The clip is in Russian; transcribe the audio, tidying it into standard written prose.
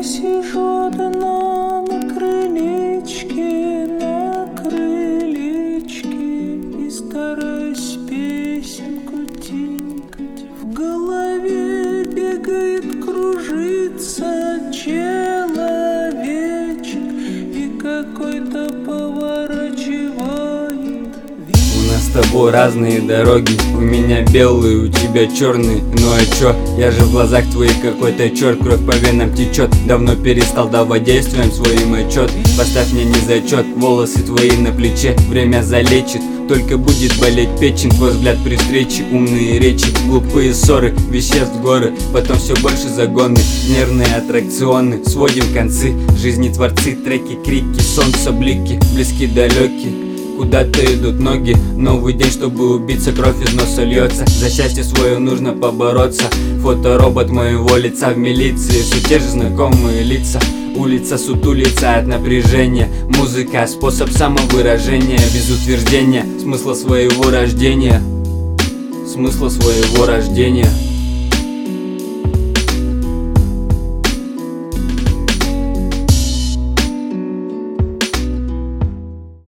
я сижу одна на крылечке, и стараюсь песенку тинкать. В голове бегает, кружится человечек, и какой-то поворачивает. У нас с тобой разные дороги, у меня белые, у тебя черные. Ну а чё, я же в глазах твоих какой-то черт, кровь по венам течет. Давно перестал давать действиям своим отчет. Поставь мне не зачет, волосы твои на плече, время залечит. Только будет болеть печень, твой взгляд при встрече. Умные речи, глупые ссоры, веществ горы, потом все больше загоны, нервные аттракционы. Сводим концы, жизни творцы, треки, крики, солнце, блики, близки, далеки. Куда-то идут ноги, новый день, чтобы убиться, кровь из носа льется. За счастье свое нужно побороться. Фоторобот моего лица в милиции, все те же знакомые лица. Улица сутулится от напряжения. Музыка, способ самовыражения, без утверждения смысла своего рождения. Смысла своего рождения.